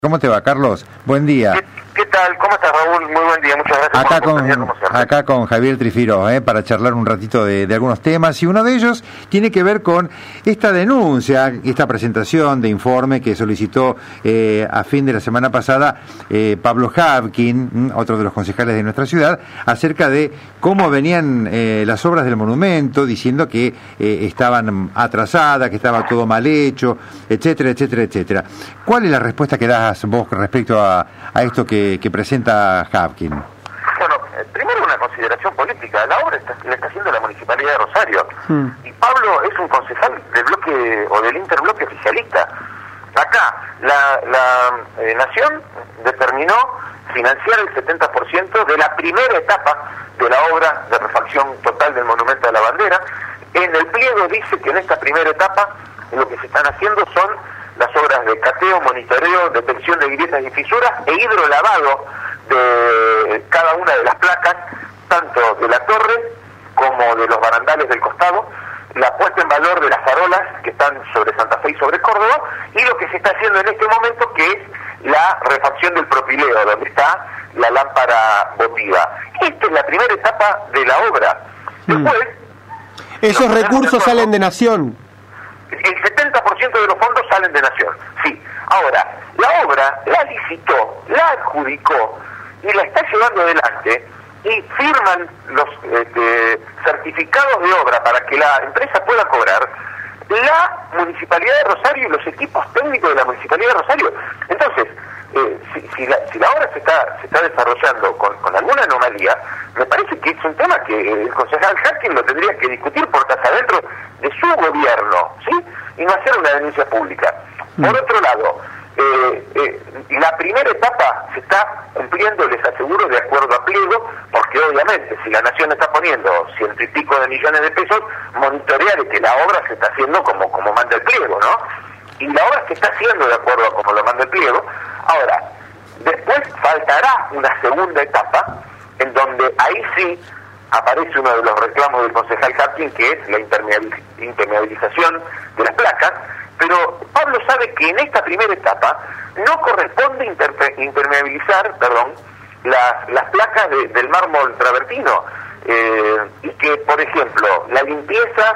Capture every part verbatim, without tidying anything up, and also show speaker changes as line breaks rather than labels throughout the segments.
¿Cómo te va, Carlos? Buen día.
¿Qué, qué tal? ¿Cómo estás, Raúl? Muy buen día, muchas gracias
acá
por la
con
como siempre.
Acá con Javier Trifiro, eh, para charlar un ratito de, de algunos temas, y uno de ellos tiene que ver con esta denuncia, esta presentación de informe que solicitó eh, a fin de la semana pasada eh, Pablo Havkin, otro de los concejales de nuestra ciudad, acerca de cómo venían eh, las obras del monumento, diciendo que eh, estaban atrasadas, que estaba todo mal hecho, etcétera, etcétera, etcétera. ¿Cuál es la respuesta que das vos respecto a, a esto que, que presenta Havkin?
Bueno, eh, primero una consideración política. La obra está, la está haciendo la Municipalidad de Rosario. Mm. Y Pablo es un concejal del bloque o del interbloque oficialista. Acá, la, la eh, Nación determinó financiar el setenta por ciento de la primera etapa de la obra de refacción total del Monumento a la Bandera. En el pliego dice que en esta primera etapa lo que se están haciendo son las obras de cateo, monitoreo, detección de grietas y fisuras e hidrolavado de cada una de las placas, tanto de la torre como de los barandales del costado, la puesta en valor de las farolas que están sobre Santa Fe y sobre Córdoba, y lo que se está haciendo en este momento, que es la refacción del propileo, donde está la lámpara votiva. Esta es la primera etapa de la obra. Después,
mm. esos recursos salen de Nación.
El setenta por ciento de los fondos salen de Nación, sí. Ahora, la obra la licitó, la adjudicó y la está llevando adelante, y firman los este, certificados de obra para que la empresa pueda cobrar la Municipalidad de Rosario y los equipos técnicos de la Municipalidad de Rosario. Entonces, eh, si, si, la, si la obra se está se está desarrollando con, con alguna anomalía, me parece que es un tema que el concejal Havkin lo tendría que discutir puertas adentro de su gobierno, ¿sí? Y no hacer una denuncia pública. Mm. Por otro lado, eh, eh, la primera etapa se está cumpliendo, les aseguro, de acuerdo a pliego, porque obviamente si la Nación está poniendo ciento y pico de millones de pesos, monitorear que la obra se está haciendo como, como manda el pliego, ¿no? Y la obra se está haciendo de acuerdo a como lo manda el pliego. Ahora, después faltará una segunda etapa, en donde ahí sí aparece uno de los reclamos del concejal Havkin, que es la impermeabiliz- impermeabilización de las placas, pero Pablo sabe que en esta primera etapa no corresponde interpe- impermeabilizar, perdón, las, las placas de, del mármol travertino, eh, y que, por ejemplo, la limpieza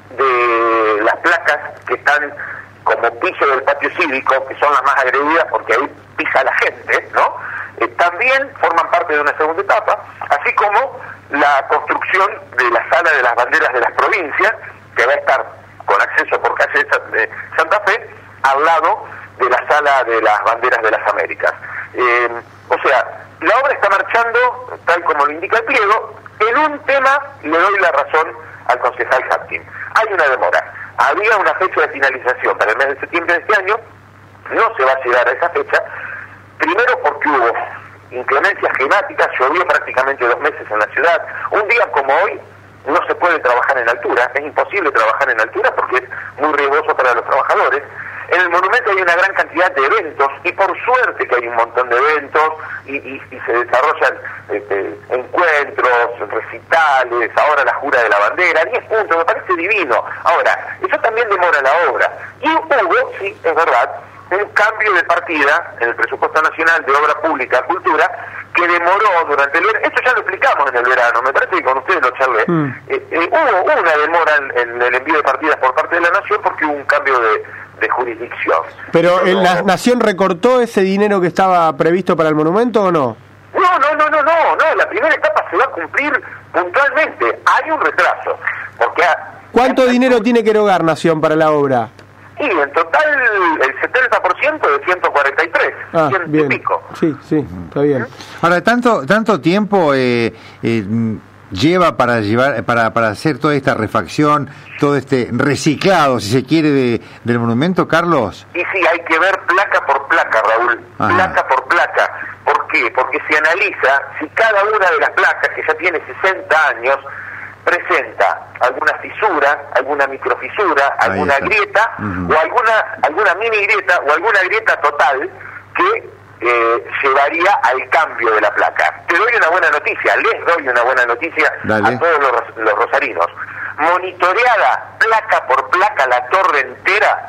de las placas que están como piso del patio cívico, que son las más agredidas porque ahí pisa la gente, ¿no? Eh, también forman parte de una segunda etapa, así como la construcción de la sala de las banderas de las provincias, que va a estar con acceso por calle de Santa Fe, al lado de la sala de las banderas de las Américas. Eh, o sea, la obra está marchando tal como lo indica el pliego. En un tema le doy la razón al concejal Havkin. Hay una demora. Había una fecha de finalización para el mes de septiembre de este año, no se va a llegar a esa fecha, primero porque hubo inclemencias climáticas, llovió prácticamente dos meses en la ciudad. Un día como hoy no se puede trabajar en altura, es imposible trabajar en altura porque es muy riesgoso para los trabajadores. En el monumento hay una gran cantidad de eventos, y por suerte que hay un montón de eventos, y, y, y se desarrollan este, encuentros, recitales, ahora la jura de la bandera, diez puntos, me parece divino. Ahora, eso también demora la obra. Y hubo, sí, es verdad, un cambio de partida en el presupuesto nacional de obra pública, cultura, que demoró durante el verano. Esto ya lo explicamos en el verano, me parece que con ustedes lo charlé. Mm. Eh, eh, hubo una demora en, en el envío de partidas por parte de la Nación porque hubo un cambio de, de jurisdicción.
¿Pero Pero la Nación recortó ese dinero que estaba previsto para el monumento o no?
No, no, no, no, no, no, la primera etapa se va a cumplir puntualmente. Hay un retraso. Porque
¿Cuánto a, dinero a, tiene que erogar Nación para la obra?
Y en total el setenta por ciento de ciento cuarenta y tres,
ah,
ciento
bien.
y pico.
Sí, sí, está bien.
Ahora, tanto tanto tiempo eh, eh, lleva para llevar para para hacer toda esta refacción, todo este reciclado, si se quiere, de, del monumento, Carlos.
Y sí, hay que ver placa por placa, Raúl, Ajá. placa por placa. ¿Por qué? Porque se analiza si cada una de las placas, que ya tiene sesenta años, presenta alguna fisura, alguna microfisura, alguna grieta, uh-huh. o alguna alguna mini grieta o alguna grieta total que eh, llevaría al cambio de la placa. Te doy una buena noticia, les doy una buena noticia Dale. a todos los, los rosarinos. Monitoreada placa por placa la torre entera,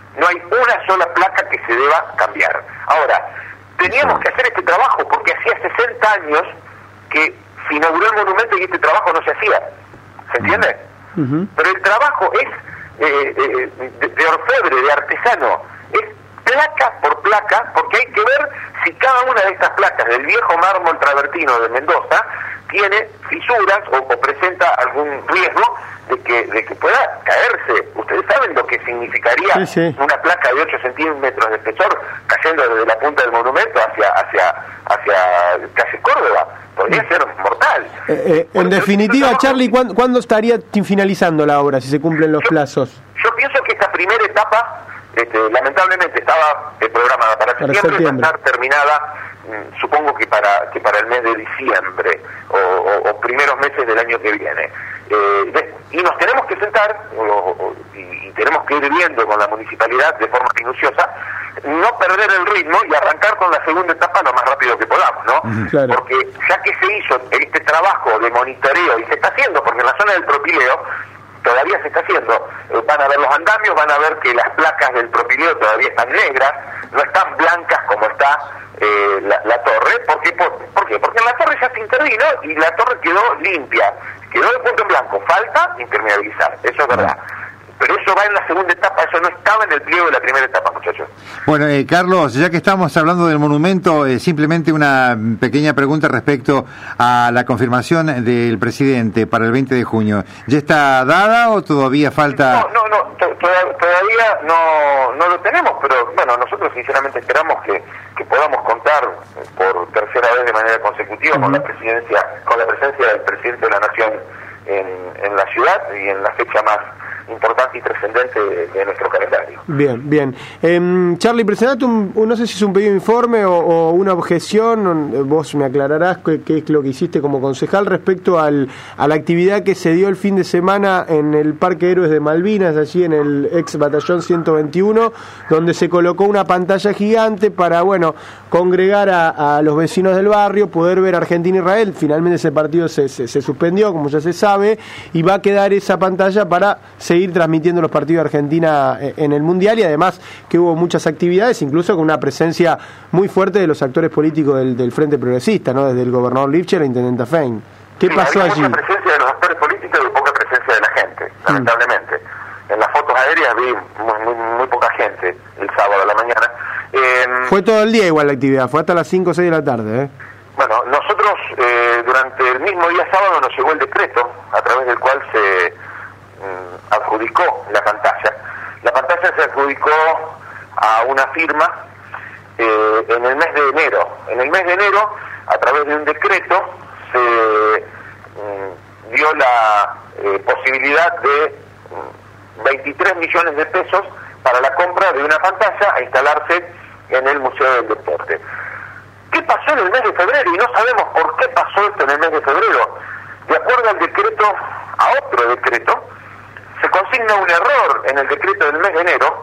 No hay una sola placa que se deba cambiar. Ahora, teníamos que hacer este trabajo porque hacía sesenta años que se inauguró el monumento y este trabajo no se hacía. ¿Se entiende? Uh-huh. Pero el trabajo es eh, eh, de, de orfebre, de artesano, es placa por placa, porque hay que ver si cada una de estas placas del viejo mármol travertino de Mendoza tiene fisuras o, o presenta algún riesgo de que de que pueda caerse. Ustedes saben lo que significaría sí, sí. una placa de ocho centímetros de espesor cayendo desde la punta del monumento hacia hacia hacia calle Córdoba. Podría ser mortal. Eh,
eh, en definitiva, Charlie, ¿cuándo, ¿cuándo estaría finalizando la obra, si se cumplen los
yo,
plazos?
Yo pienso que esta primera etapa, este, lamentablemente, estaba eh, programada para, para septiembre, septiembre. Va a estar terminada, mmm, supongo que para que para el mes de diciembre o, o, o primeros meses del año que viene. Eh, de, y nos tenemos que sentar o, o, y, y tenemos que ir viendo con la municipalidad de forma minuciosa, no perder el ritmo y arrancar con la segunda etapa lo más rápido que podamos, ¿no? Claro. Porque ya que se hizo este trabajo de monitoreo y se está haciendo, porque en la zona del propileo todavía se está haciendo, eh, van a ver los andamios, van a ver que las placas del propileo todavía están negras, no están blancas como está eh, la, la torre. ¿Por qué? Por, ¿Por qué? Porque en la torre ya se intervino y la torre quedó limpia, quedó de punto en blanco, falta impermeabilizar, eso es verdad. Pero eso va en la segunda etapa, eso no estaba en el pliego de la primera etapa, muchachos.
Bueno, eh, Carlos, ya que estamos hablando del monumento, eh, simplemente una pequeña pregunta respecto a la confirmación del presidente para el veinte de junio. ¿Ya está dada o todavía falta...?
No, no, no, to- to- todavía no, no lo tenemos, pero bueno, nosotros sinceramente esperamos que, que podamos contar por tercera vez de manera consecutiva uh-huh. con la presidencia, con la presencia del presidente de la Nación en, en la ciudad y en la fecha más importante y trascendente de, de nuestro calendario.
Bien, bien. Eh, Charlie, presentaste un, un, no sé si es un pedido de informe o, o una objeción, vos me aclararás qué, qué es lo que hiciste como concejal respecto al, a la actividad que se dio el fin de semana en el Parque Héroes de Malvinas, allí en el ex batallón ciento veintiuno, donde se colocó una pantalla gigante para, bueno, congregar a, a los vecinos del barrio, poder ver Argentina-Israel. Finalmente ese partido se, se, se suspendió, como ya se sabe, y va a quedar esa pantalla para seguir transmitiendo los partidos de Argentina en el Mundial, y además que hubo muchas actividades, incluso con una presencia muy fuerte de los actores políticos del, del Frente Progresista, ¿no? Desde el gobernador Lifcher a la intendenta Fein. ¿Qué
sí,
pasó
había
allí?
Mucha presencia de los actores políticos y poca presencia de la gente, lamentablemente. Mm. En las fotos aéreas vi muy, muy, muy poca gente el sábado a la mañana. Eh,
fue todo el día igual la actividad, fue hasta las cinco o seis de la tarde, ¿eh?
Bueno, nosotros eh, durante el mismo día sábado nos llegó el decreto a través del cual se mm, adjudicó la pantalla. La pantalla se adjudicó a una firma eh, en el mes de enero. En el mes de enero, a través de un decreto, se mm, dio la eh, posibilidad de mm, veintitrés millones de pesos para la compra de una pantalla a instalarse en el Museo del Deporte. ¿Qué pasó en el mes de febrero? Y no sabemos por qué pasó esto en el mes de febrero. De acuerdo al decreto, a otro decreto, se consigna un error en el decreto del mes de enero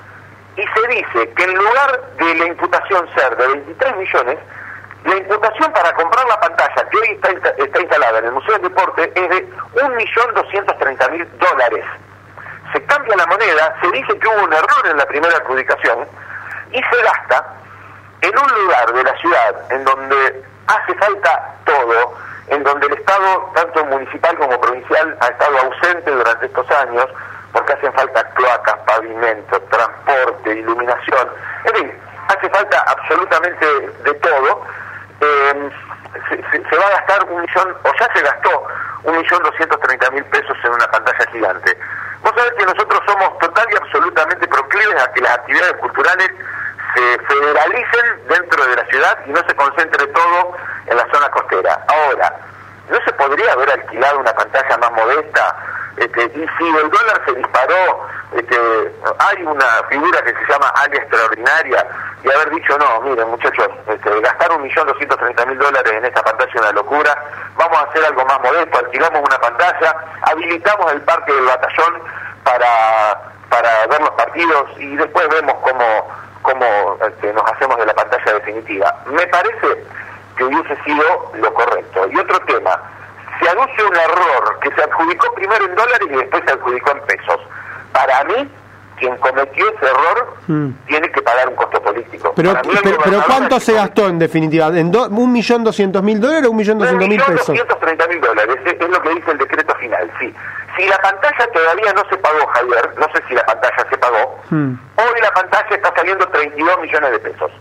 y se dice que en lugar de la imputación ser de veintitrés millones, la imputación para comprar la pantalla que hoy está, está instalada en el Museo del Deporte es de un millón doscientos treinta mil dólares. Se cambia la moneda, se dice que hubo un error en la primera adjudicación y se gasta en un lugar de la ciudad en donde hace falta todo, en donde el Estado, tanto municipal como provincial, ha estado ausente durante estos años, porque hacen falta cloacas, pavimentos, transporte, iluminación, en fin, hace falta absolutamente de todo. Eh, se, se, se va a gastar un millón, o ya se gastó, un millón doscientos treinta mil pesos en una pantalla gigante. Vos sabés que nosotros somos total y absolutamente proclives a que las actividades culturales se federalicen dentro de la ciudad y no se concentre todo en la zona costera. Ahora, ¿no se podría haber alquilado una pantalla más modesta? Este, y si el dólar se disparó, este, hay una figura que se llama alia extraordinaria, y haber dicho, no, miren muchachos, este, gastar un millón doscientos treinta mil dólares en esta pantalla es una locura, vamos a hacer algo más modesto, alquilamos una pantalla, habilitamos el parque del batallón para, para ver los partidos y después vemos cómo, cómo este, nos hacemos de la pantalla definitiva. Me parece que hubiese sido lo correcto. Y otro tema, se aduce un error que se adjudicó primero en dólares y después se adjudicó en pesos. Para mí quien cometió ese error mm. tiene que pagar un costo político.
Pero, pero, pero ¿cuánto se gastó en definitiva? ¿En do, un millón doscientos mil dólares o un millón doscientos mil pesos?
doscientos treinta mil dólares, es, es lo que dice el decreto final, sí. Si la pantalla todavía no se pagó, Javier, no sé si la pantalla se pagó, mm. hoy la pantalla está saliendo treinta y dos millones de pesos.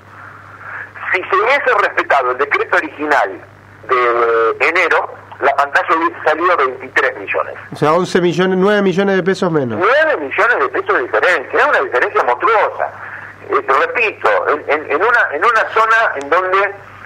Si se hubiese respetado el decreto original de enero, la pantalla hubiese salido veintitrés millones.
O sea, once millones, nueve millones de pesos menos.
nueve millones de pesos de diferencia, es una diferencia monstruosa. Eh, te repito, en, en, en, una, en una zona en donde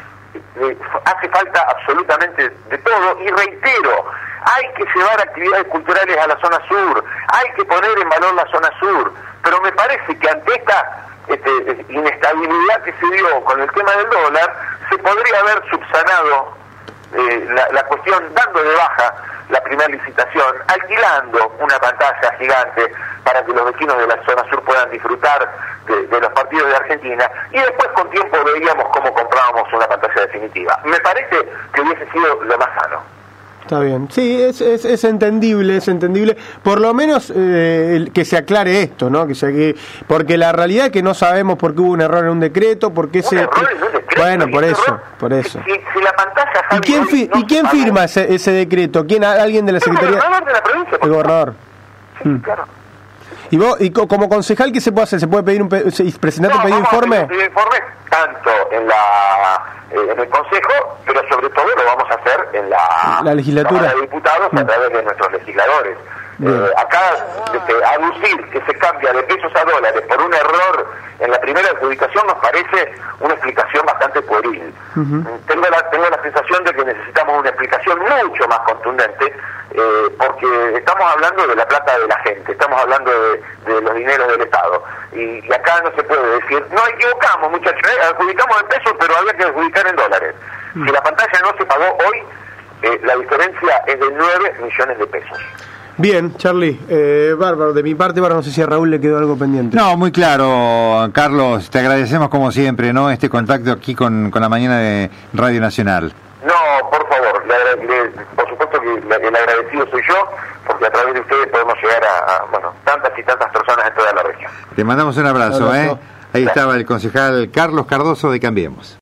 eh, hace falta absolutamente de todo, y reitero, hay que llevar actividades culturales a la zona sur, hay que poner en valor la zona sur, pero me parece que ante esta este, inestabilidad que se dio con el tema del dólar, se podría haber subsanado Eh, la, la cuestión dando de baja la primera licitación, alquilando una pantalla gigante para que los vecinos de la zona sur puedan disfrutar de, de los partidos de Argentina, y después con tiempo veíamos cómo comprábamos una pantalla definitiva. Me parece que hubiese sido lo más sano.
Está bien, sí, es, es, es entendible, es entendible, por lo menos eh, que se aclare esto, ¿no? Que se, que, porque la realidad es que no sabemos por qué hubo un error en un decreto, por qué se...
Error en un decreto,
bueno, por eso,
error,
por eso.
Si, si la pantalla,
¿Y quién, fi, no ¿y quién firma ese, ese decreto? ¿Quién? ¿Alguien de la Secretaría?
El gobernador de la provincia.
El gobernador.
Sí, mm. claro.
¿Y vos, y como concejal, qué se puede hacer? ¿Se puede pedir un pe presentar
no,
un pedido de informe?
A pedir informe tanto en la eh, en el Consejo, pero sobre todo lo vamos a hacer en la,
la legislatura
Cámara de Diputados a través de nuestros legisladores. Eh, acá, este, aducir que se cambia de pesos a dólares por un error en la primera adjudicación nos parece una explicación bastante pueril. Uh-huh. Tengo la, tengo la sensación de que necesitamos una explicación mucho más contundente, eh, porque estamos hablando de la plata de la gente, estamos hablando de, de los dineros del Estado, y, y acá no se puede decir, no equivocamos muchachos, eh, adjudicamos en pesos, pero había que adjudicar en dólares. Uh-huh. Si la pantalla no se pagó hoy, eh, la diferencia es de nueve millones de pesos.
Bien, Charlie, eh, bárbaro, de mi parte, bárbaro, no sé si a Raúl le quedó algo pendiente.
No, muy claro, Carlos, te agradecemos como siempre, ¿no? Este contacto aquí con, con la mañana de Radio Nacional.
No, por favor, le, le, por supuesto que le, el agradecido soy yo, porque a través de ustedes podemos llegar a, a, bueno, tantas y tantas personas en toda la región.
Te mandamos un abrazo, un abrazo. ¿eh? Ahí estaba el concejal Carlos Cardoso de Cambiemos.